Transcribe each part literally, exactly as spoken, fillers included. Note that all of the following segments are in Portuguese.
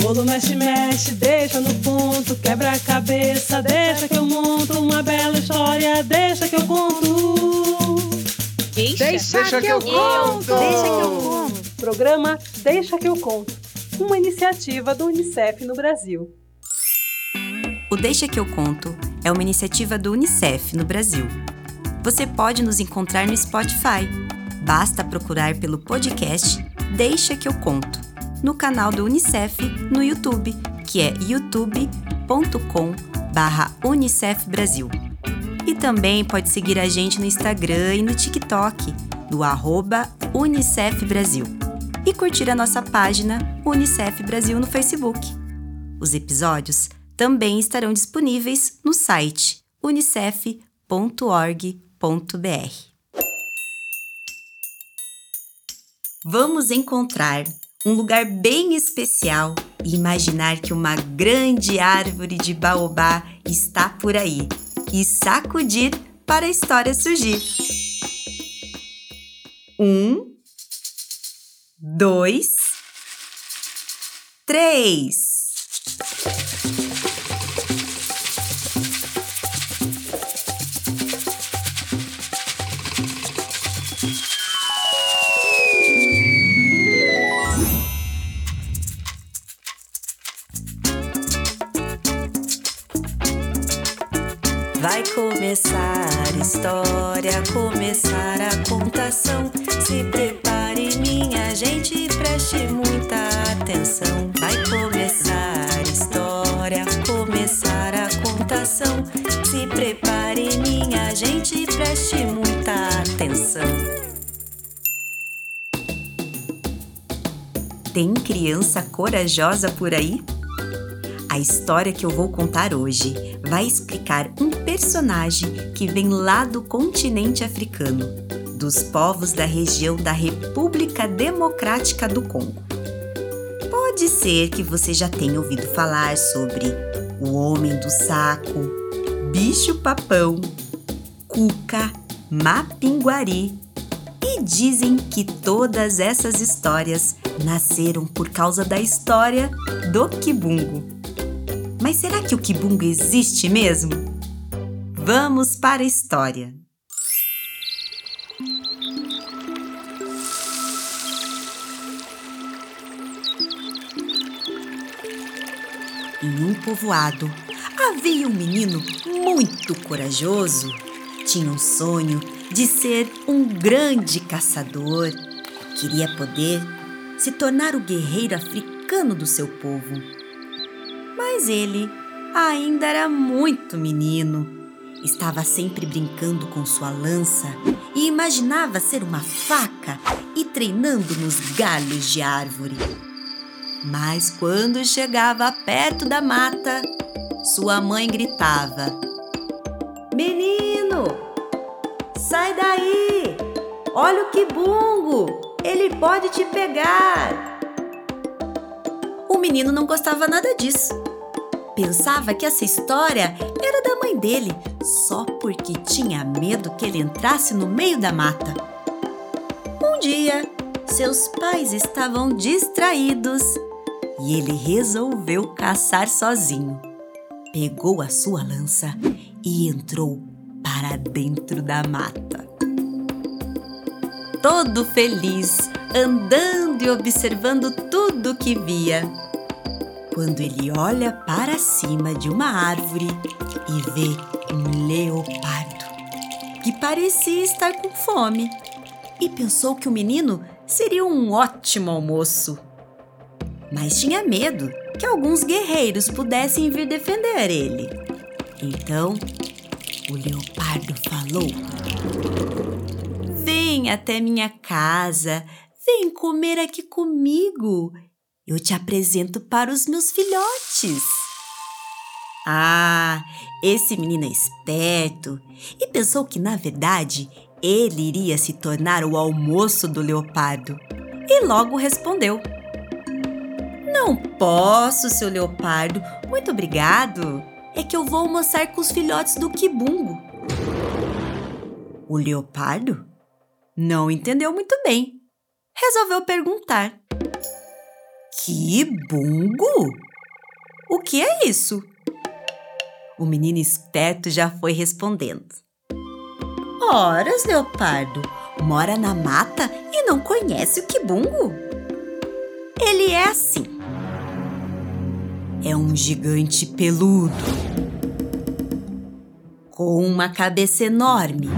bolo mexe, mexe, deixa no ponto, quebra a cabeça, deixa que eu monto uma bela história, deixa que eu conto. Deixa, deixa, deixa que, que eu conto. Deixa que eu conto. Programa Deixa que eu conto, uma iniciativa do Unicef no Brasil. O Deixa que eu conto é uma iniciativa do Unicef no Brasil. Você pode nos encontrar no Spotify. Basta procurar pelo podcast Deixa que eu conto, no canal do Unicef no YouTube, que é youtube ponto com barra Unicef Brasil. E também pode seguir a gente no Instagram e no TikTok, no arroba Unicef Brasil. E curtir a nossa página Unicef Brasil no Facebook. Os episódios também estarão disponíveis no site unicef ponto org ponto br. Vamos encontrar um lugar bem especial e imaginar que uma grande árvore de baobá está por aí e sacudir para a história surgir. Um, dois, três. Vai começar a história, começar a contação. Se prepare, minha gente, preste muita atenção. Vai começar a história, começar a contação. Se prepare, minha gente, preste muita atenção. Tem criança corajosa por aí? A história que eu vou contar hoje vai explicar um personagem que vem lá do continente africano, dos povos da região da República Democrática do Congo. Pode ser que você já tenha ouvido falar sobre o Homem do Saco, Bicho-Papão, Cuca, Mapinguari, e dizem que todas essas histórias nasceram por causa da história do Kibungo. Mas será que o Kibungo existe mesmo? Vamos para a história. Em um povoado, havia um menino muito corajoso. Tinha um sonho de ser um grande caçador. Queria poder se tornar o guerreiro africano do seu povo. Mas ele ainda era muito menino. Estava sempre brincando com sua lança e imaginava ser uma faca e treinando nos galhos de árvore. Mas quando chegava perto da mata, sua mãe gritava: "Menino, sai daí! Olha o Kibungo! Ele pode te pegar!" O menino não gostava nada disso. Pensava que essa história era da mãe dele, só porque tinha medo que ele entrasse no meio da mata. Um dia, seus pais estavam distraídos e ele resolveu caçar sozinho. Pegou a sua lança e entrou para dentro da mata. Todo feliz, andando e observando tudo que via. Quando ele olha para cima de uma árvore e vê um leopardo que parecia estar com fome e pensou que o menino seria um ótimo almoço. Mas tinha medo que alguns guerreiros pudessem vir defender ele. Então, o leopardo falou: "Vem até minha casa, vem comer aqui comigo. Eu te apresento para os meus filhotes." Ah, esse menino é esperto e pensou que, na verdade, ele iria se tornar o almoço do leopardo. E logo respondeu: "Não posso, seu leopardo. Muito obrigado. É que eu vou almoçar com os filhotes do Kibungo." O leopardo não entendeu muito bem. Resolveu perguntar: Kibungo? O que é isso? O menino esperto já foi respondendo. Horas, leopardo, mora na mata e não conhece o kibungo? Ele é assim. É um gigante peludo, com uma cabeça enorme,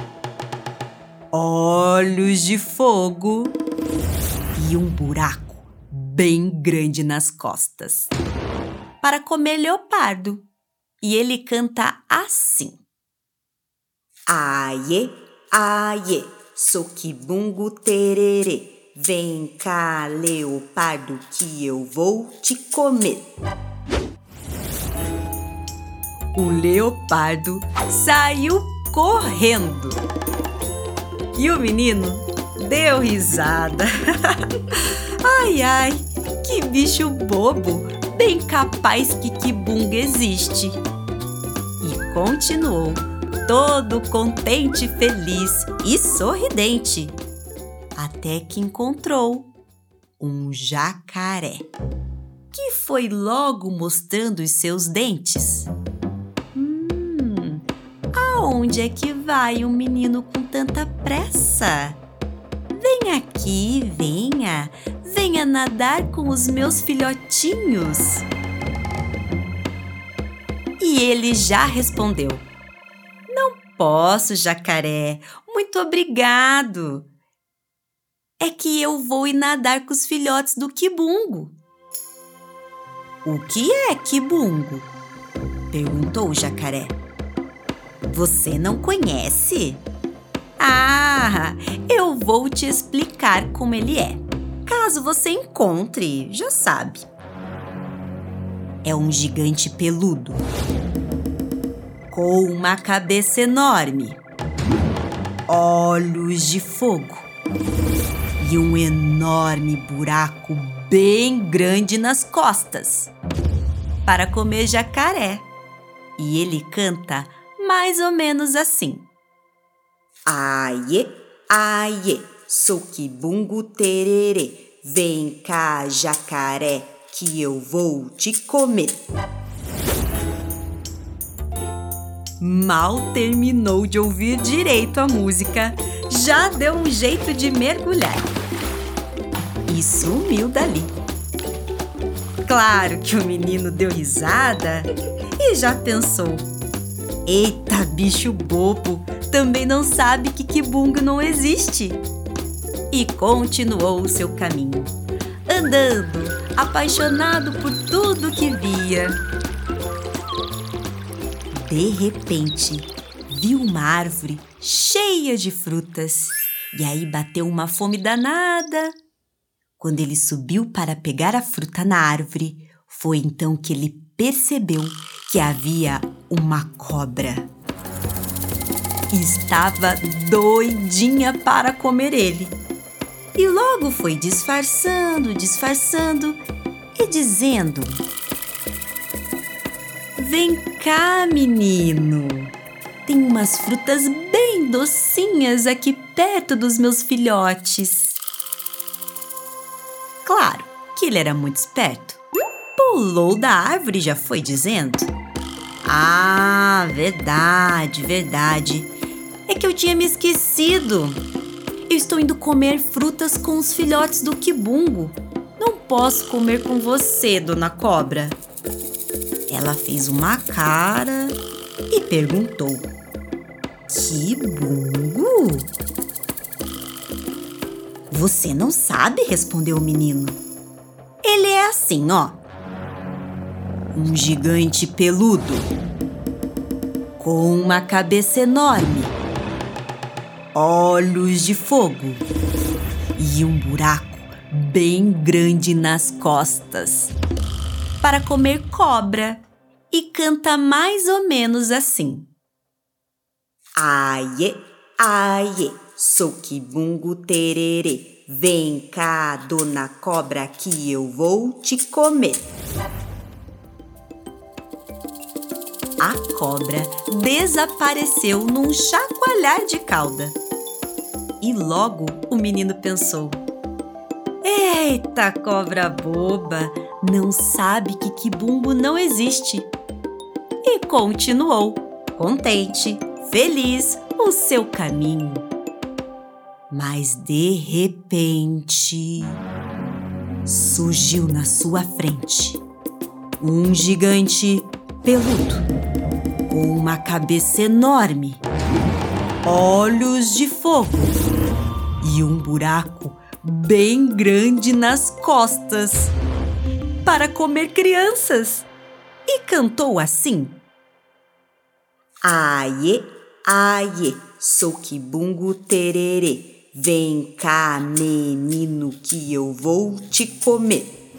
olhos de fogo e um buraco bem grande nas costas para comer leopardo. E ele canta assim. Aie, aie, sou kibungo tererê. Vem cá, leopardo, que eu vou te comer. O leopardo saiu correndo. E o menino deu risada. Ai, ai, que bicho bobo, bem capaz que kibungo existe. E continuou, todo contente, feliz e sorridente, até que encontrou um jacaré, que foi logo mostrando os seus dentes. Hum, aonde é que vai um menino com tanta pressa? Vem aqui, venha, venha nadar com os meus filhotinhos. E ele já respondeu. Não posso, jacaré, muito obrigado. É que eu vou ir nadar com os filhotes do kibungo. O que é kibungo? Perguntou o jacaré. Você não conhece? Ah, eu vou te explicar como ele é. Caso você encontre, já sabe. É um gigante peludo, com uma cabeça enorme, olhos de fogo e um enorme buraco bem grande nas costas para comer jacaré. E ele canta mais ou menos assim. Aie, aie, sou kibungo tererê. Vem cá, jacaré, que eu vou te comer. Mal terminou de ouvir direito a música, já deu um jeito de mergulhar e sumiu dali. Claro que o menino deu risada e já pensou: eita, bicho bobo, também não sabe que kibungo não existe. E continuou o seu caminho, andando, apaixonado por tudo que via. De repente, viu uma árvore cheia de frutas e aí bateu uma fome danada. Quando ele subiu para pegar a fruta na árvore, foi então que ele percebeu que havia uma cobra. Estava doidinha para comer ele. E logo foi disfarçando, disfarçando e dizendo: vem cá, menino. Tem umas frutas bem docinhas aqui perto dos meus filhotes. Claro que ele era muito esperto. Pulou da árvore e já foi dizendo: ah, verdade, verdade. É que eu tinha me esquecido. Eu estou indo comer frutas com os filhotes do kibungo. Não posso comer com você, dona cobra. Ela fez uma cara e perguntou: kibungo? Você não sabe? Respondeu o menino. Ele é assim, ó. Um gigante peludo, com uma cabeça enorme, olhos de fogo e um buraco bem grande nas costas para comer cobra, e canta mais ou menos assim. Aie, aie, sou kibungo tererê. Vem cá, dona cobra, que eu vou te comer. A cobra desapareceu num chacoalhar de cauda. E logo o menino pensou: Eita, cobra boba! Não sabe que Kibungo não existe. E continuou, contente, feliz, o seu caminho. Mas de repente, surgiu na sua frente um gigante peludo, com uma cabeça enorme, olhos de fogo e um buraco bem grande nas costas para comer crianças, e cantou assim: Aie, aie, sou Kibungo tererê, vem cá, menino, que eu vou te comer.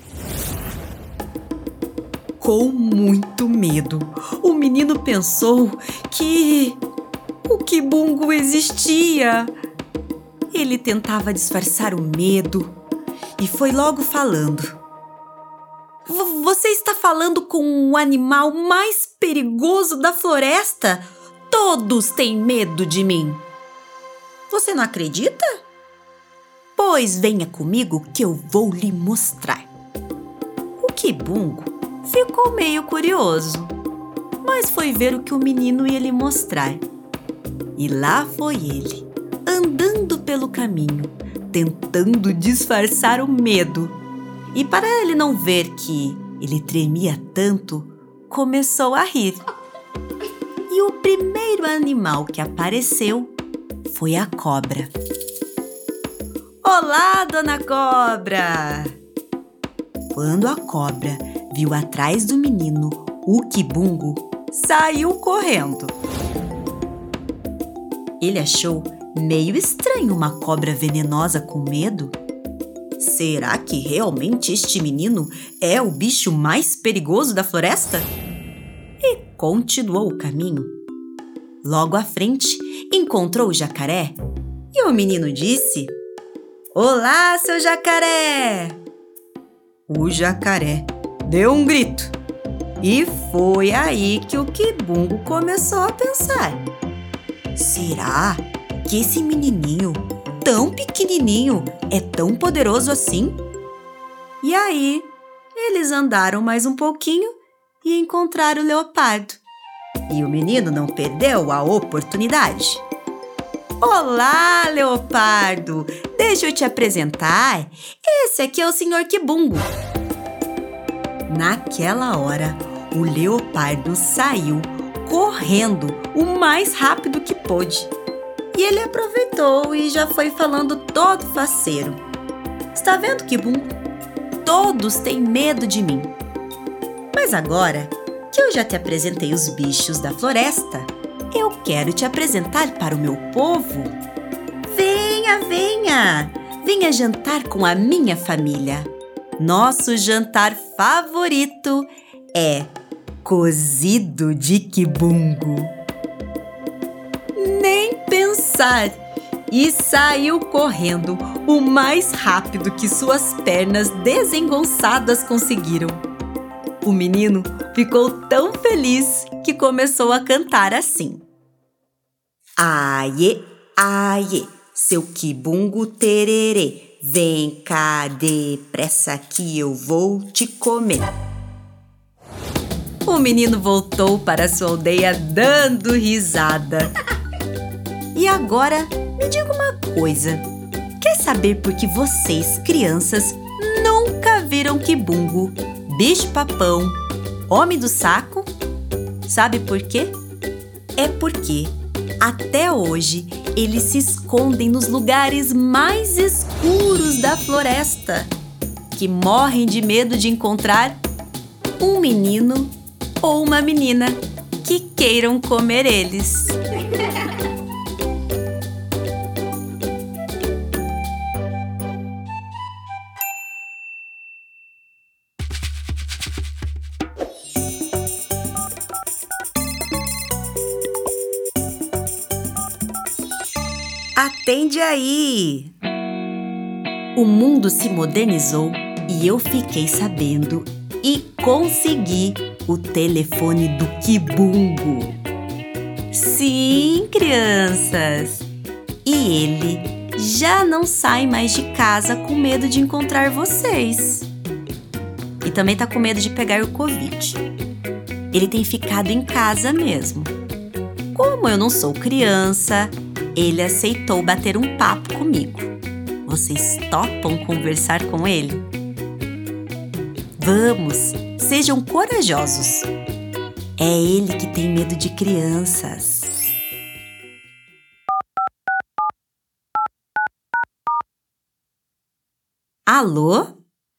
Com muito medo, o menino pensou que o Kibungo existia. Ele tentava disfarçar o medo e foi logo falando: Você está falando com o animal mais perigoso da floresta? Todos têm medo de mim. Você não acredita? Pois venha comigo que eu vou lhe mostrar. O Kibungo ficou meio curioso, mas foi ver o que o menino ia lhe mostrar. E lá foi ele, andando pelo caminho, tentando disfarçar o medo. E para ele não ver que ele tremia tanto, começou a rir. E o primeiro animal que apareceu foi a cobra. Olá, dona cobra! Quando a cobra viu atrás do menino o Kibungo, saiu correndo. Ele achou meio estranho uma cobra venenosa com medo. Será que realmente este menino é o bicho mais perigoso da floresta? E continuou o caminho. Logo à frente, encontrou o jacaré e o menino disse: Olá, seu jacaré! O jacaré deu um grito e foi aí que o Kibungo começou a pensar: será que esse menininho tão pequenininho é tão poderoso assim? E aí, eles andaram mais um pouquinho e encontraram o leopardo. E o menino não perdeu a oportunidade. Olá, leopardo! Deixa eu te apresentar. Esse aqui é o senhor Kibungo. Naquela hora, o leopardo saiu correndo o mais rápido que pôde. E ele aproveitou e já foi falando todo faceiro: Está vendo, Kibungo? Todos têm medo de mim. Mas agora que eu já te apresentei os bichos da floresta, eu quero te apresentar para o meu povo. Venha, venha! Venha jantar com a minha família. Nosso jantar favorito é cozido de Kibungo. Nem pensar! E saiu correndo o mais rápido que suas pernas desengonçadas conseguiram. O menino ficou tão feliz que começou a cantar assim: Aie, aie, seu Kibungo tererê, vem cá depressa que eu vou te comer. O menino voltou para sua aldeia dando risada. E agora, me diga uma coisa. Quer saber por que vocês, crianças, nunca viram Kibungo, bicho-papão, homem do saco? Sabe por quê? É porque, até hoje, eles se escondem nos lugares mais escuros da floresta, que morrem de medo de encontrar um menino ou uma menina que queiram comer eles. Atende aí! O mundo se modernizou e eu fiquei sabendo e consegui o telefone do Kibungo. Sim, crianças! E ele já não sai mais de casa com medo de encontrar vocês. E também tá com medo de pegar o Covid. Ele tem ficado em casa mesmo. Como eu não sou criança, ele aceitou bater um papo comigo. Vocês topam conversar com ele? Vamos, sejam corajosos. É ele que tem medo de crianças. Alô?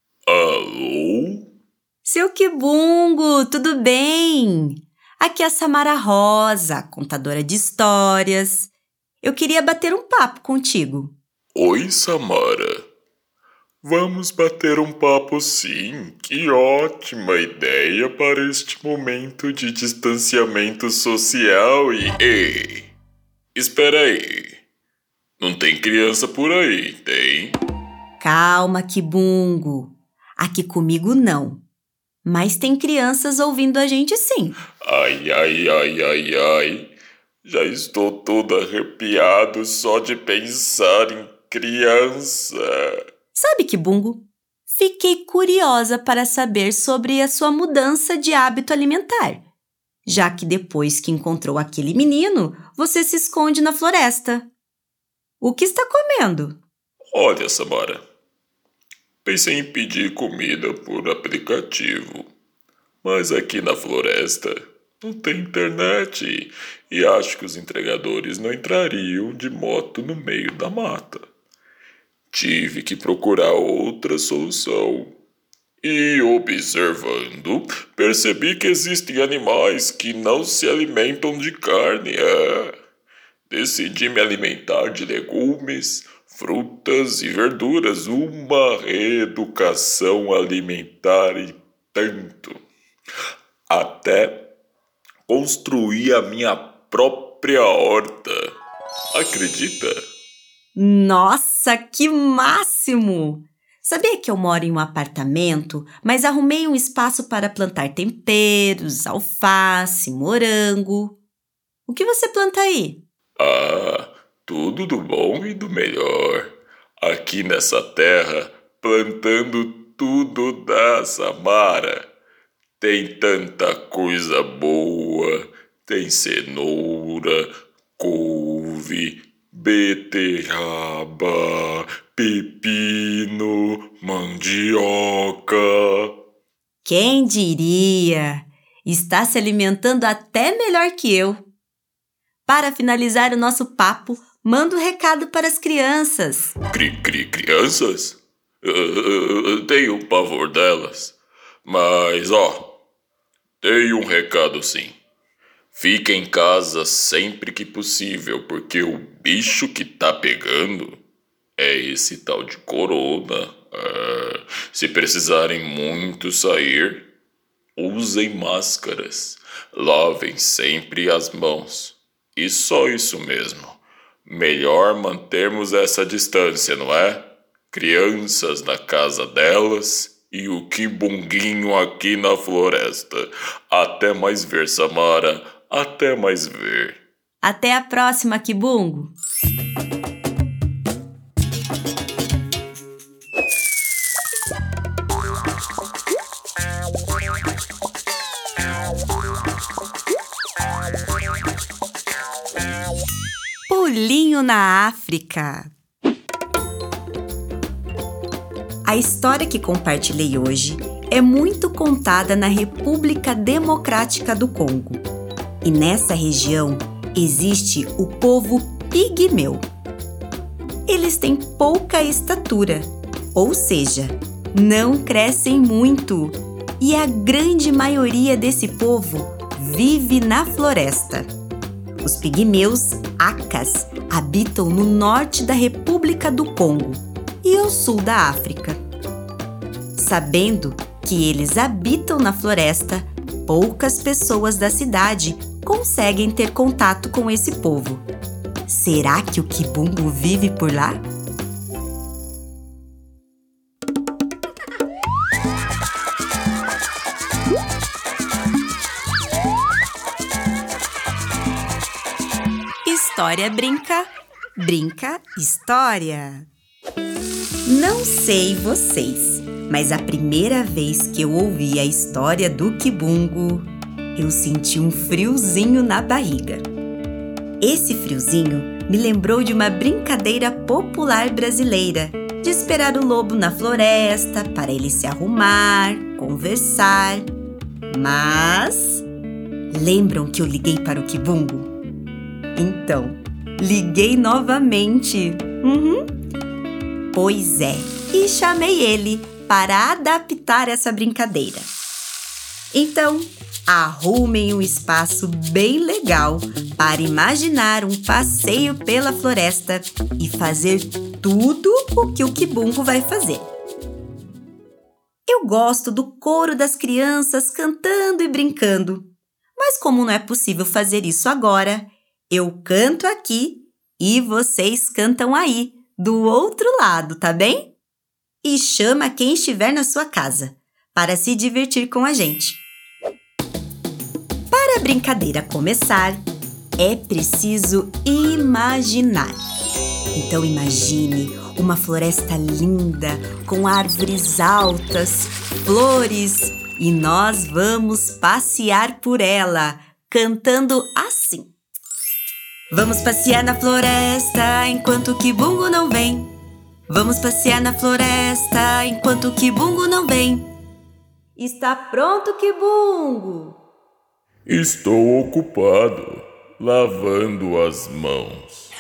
Alô? Seu Kibungo, tudo bem? Aqui é a Samara Rosa, contadora de histórias. Eu queria bater um papo contigo. Oi, Samara. Vamos bater um papo sim. Que ótima ideia para este momento de distanciamento social e... Ei, espera aí. Não tem criança por aí, tem? Calma, Kibungo. Aqui comigo não. Mas tem crianças ouvindo a gente sim. Ai, ai, ai, ai, ai. Já estou todo arrepiado só de pensar em criança. Sabe, Kibungo? Fiquei curiosa para saber sobre a sua mudança de hábito alimentar, já que depois que encontrou aquele menino, você se esconde na floresta. O que está comendo? Olha, Samara, pensei em pedir comida por aplicativo, mas aqui na floresta não tem internet e acho que os entregadores não entrariam de moto no meio da mata. Tive que procurar outra solução. E observando, percebi que existem animais que não se alimentam de carne. É. Decidi me alimentar de legumes, frutas e verduras. Uma reeducação alimentar e tanto. Até construir a minha própria horta. Acredita? Nossa, que máximo! Sabia que eu moro em um apartamento, mas arrumei um espaço para plantar temperos, alface, morango. O que você planta aí? Ah, tudo do bom e do melhor. Aqui nessa terra, plantando tudo da Samara. Tem tanta coisa boa. Tem cenoura, couve, beterraba, pepino, mandioca. Quem diria? Está se alimentando até melhor que eu. Para finalizar o nosso papo, manda um recado para as crianças. Cri, cri, crianças? Eu, eu, eu tenho um pavor delas. Mas, ó, tenho um recado sim. Fica em casa sempre que possível, porque o bicho que tá pegando é esse tal de corona. É, se precisarem muito sair, usem máscaras. Lavem sempre as mãos. E só isso mesmo. Melhor mantermos essa distância, não é? Crianças na casa delas e o Kibunguinho aqui na floresta. Até mais ver, Samara. Até mais ver. Até a próxima, Kibungo. Pulinho na África. A história que compartilhei hoje é muito contada na República Democrática do Congo. E nessa região existe o povo pigmeu. Eles têm pouca estatura, ou seja, não crescem muito. E a grande maioria desse povo vive na floresta. Os pigmeus Akas habitam no norte da República do Congo e ao sul da África. Sabendo que eles habitam na floresta, poucas pessoas da cidade conseguem ter contato com esse povo. Será que o Kibungo vive por lá? História brinca, brinca história. Não sei vocês, mas a primeira vez que eu ouvi a história do Kibungo, eu senti um friozinho na barriga. Esse friozinho me lembrou de uma brincadeira popular brasileira, de esperar o lobo na floresta para ele se arrumar, conversar. Mas lembram que eu liguei para o Kibungo? Então, liguei novamente. Uhum. Pois é, e chamei ele para adaptar essa brincadeira. Então, arrumem um espaço bem legal para imaginar um passeio pela floresta e fazer tudo o que o Kibungo vai fazer. Eu gosto do coro das crianças cantando e brincando, mas como não é possível fazer isso agora, eu canto aqui e vocês cantam aí, do outro lado, tá bem? E chama quem estiver na sua casa, para se divertir com a gente. Para a brincadeira começar, é preciso imaginar. Então imagine uma floresta linda, com árvores altas, flores, e nós vamos passear por ela, cantando assim. Vamos passear na floresta enquanto o Kibungo não vem. Vamos passear na floresta enquanto o Kibungo não vem. Está pronto, Kibungo? Estou ocupado, lavando as mãos.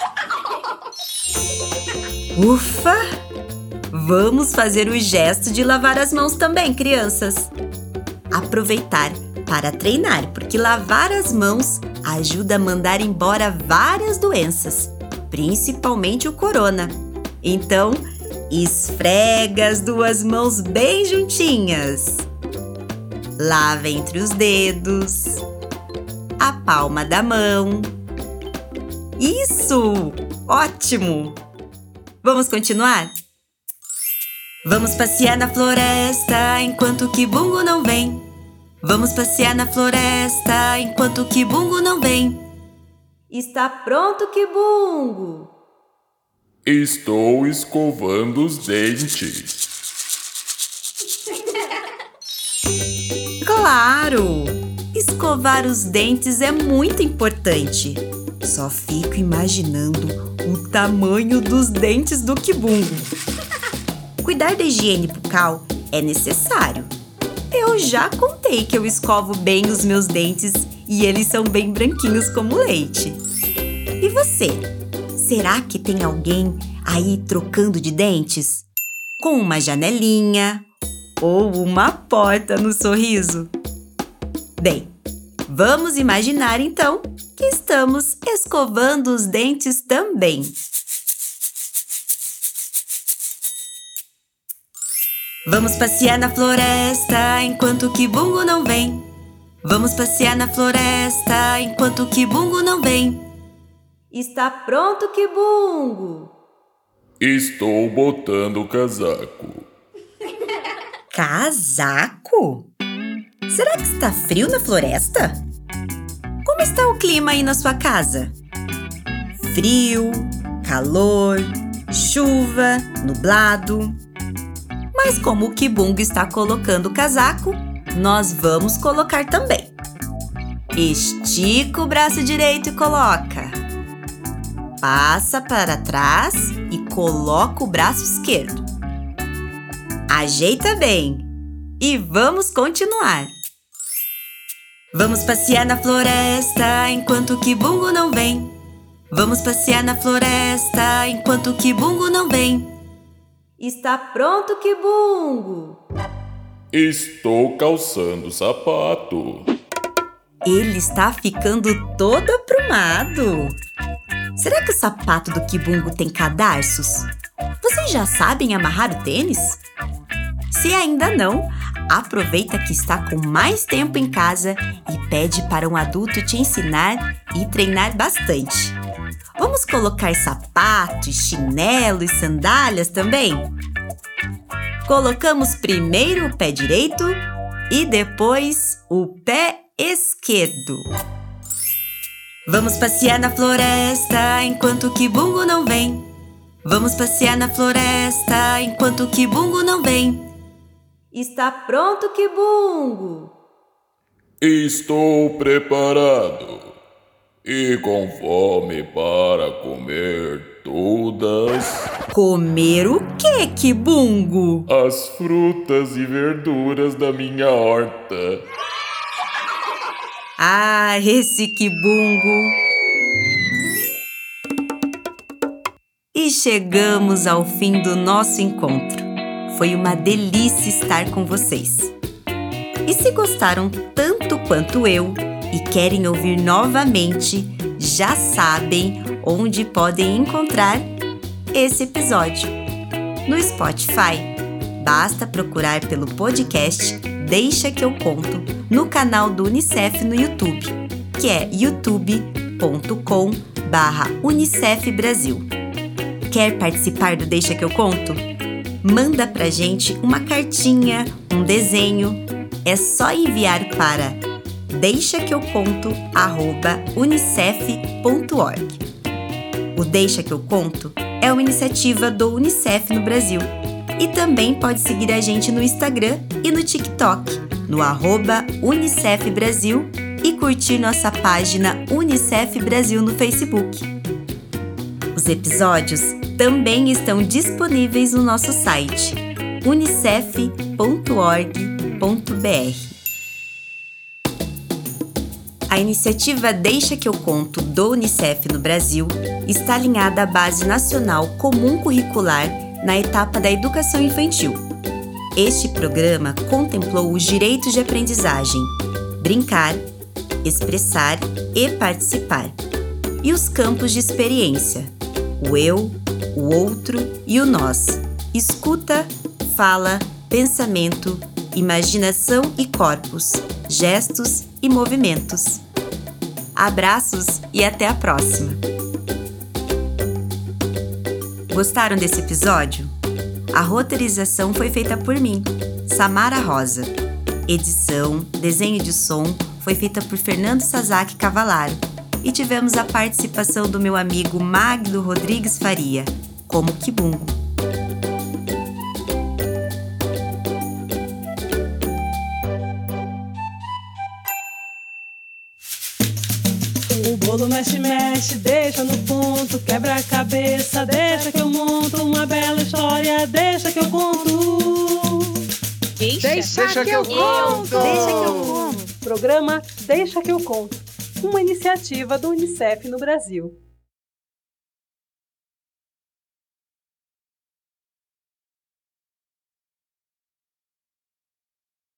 Ufa! Vamos fazer o gesto de lavar as mãos também, crianças. Aproveitar para treinar, porque lavar as mãos ajuda a mandar embora várias doenças, principalmente o corona. Então, esfrega as duas mãos bem juntinhas. Lava entre os dedos, a palma da mão. Isso! Ótimo! Vamos continuar? Vamos passear na floresta enquanto o Kibungo não vem. Vamos passear na floresta enquanto o Kibungo não vem. Está pronto, Kibungo? Estou escovando os dentes. Claro! Escovar os dentes é muito importante. Só fico imaginando o tamanho dos dentes do Kibungo. Cuidar da higiene bucal é necessário. Eu já contei que eu escovo bem os meus dentes e eles são bem branquinhos como leite. E você? Será que tem alguém aí trocando de dentes? Com uma janelinha ou uma porta no sorriso? Bem, vamos imaginar então que estamos escovando os dentes também. Vamos passear na floresta enquanto o Kibungo não vem. Vamos passear na floresta enquanto o Kibungo não vem. Está pronto, Kibungo? Estou botando o casaco. Casaco? Será que está frio na floresta? Como está o clima aí na sua casa? Frio, calor, chuva, nublado. Mas como o Kibungo está colocando o casaco, nós vamos colocar também. Estica o braço direito e coloca. Passa para trás e coloca o braço esquerdo. Ajeita bem e vamos continuar. Vamos passear na floresta enquanto o Kibungo não vem. Vamos passear na floresta enquanto o Kibungo não vem. Está pronto, Kibungo? Estou calçando o sapato. Ele está ficando todo aprumado. Será que o sapato do Kibungo tem cadarços? Vocês já sabem amarrar o tênis? Se ainda não, aproveita que está com mais tempo em casa e pede para um adulto te ensinar e treinar bastante. Vamos colocar sapatos, chinelo e sandálias também? Colocamos primeiro o pé direito e depois o pé esquerdo. Vamos passear na floresta enquanto o Kibungo não vem. Vamos passear na floresta enquanto o Kibungo não vem. Está pronto, Kibungo? Estou preparado e com fome para comer todas Comer o que, Kibungo? as frutas e verduras da minha horta. Ah, esse Kibungo! E chegamos ao fim do nosso encontro. Foi uma delícia estar com vocês. E se gostaram tanto quanto eu e querem ouvir novamente, já sabem onde podem encontrar esse episódio. No Spotify, basta procurar pelo podcast Deixa que eu conto no canal do Unicef no YouTube, que é youtube ponto com barra Unicef Brasil. Quer participar do Deixa que eu conto? Manda pra gente uma cartinha, um desenho. É só enviar para deixa que eu conto arroba unicef ponto org. O Deixa que eu conto é uma iniciativa do Unicef no Brasil. E também pode seguir a gente no Instagram e no TikTok, no arroba Unicef Brasil, e curtir nossa página Unicef Brasil no Facebook. Os episódios também estão disponíveis no nosso site unicef ponto org ponto br. A iniciativa Deixa que eu conto do Unicef no Brasil está alinhada à Base Nacional Comum Curricular na etapa da educação infantil. Este programa contemplou os direitos de aprendizagem, brincar, expressar e participar, e os campos de experiência, o eu, o outro e o nós, escuta, fala, pensamento, imaginação e corpos, gestos e movimentos. Abraços e até a próxima! Gostaram desse episódio? A roteirização foi feita por mim, Samara Rosa. Edição, desenho de som foi feita por Fernando Sasaki Cavalaro. E tivemos a participação do meu amigo Magno Rodrigues Faria, como Kibungo. O bolo mexe, mexe, deixa no ponto, quebra a cabeça, deixa que eu monto uma bela história, deixa que eu conto. Deixa, Deixa, deixa que eu conto! Deixa que eu conto. Programa Deixa que eu conto, uma iniciativa do Unicef no Brasil.